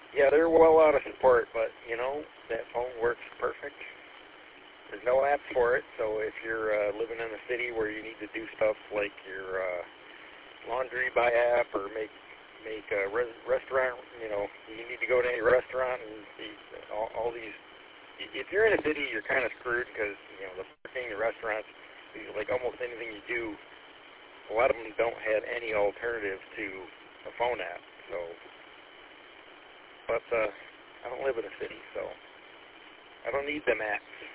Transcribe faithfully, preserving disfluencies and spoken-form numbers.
Yeah, they're well out of support, but, you know, that phone works perfect. There's no app for it, so if you're uh, living in a city where you need to do stuff like your uh, laundry by app or make make a res- restaurant, you know, you need to go to any restaurant and see all, all these. If you're in a city, you're kind of screwed because, you know, the parking, the restaurants, like almost anything you do, a lot of them don't have any alternative to a phone app. So, but uh, I don't live in a city, so I don't need them apps.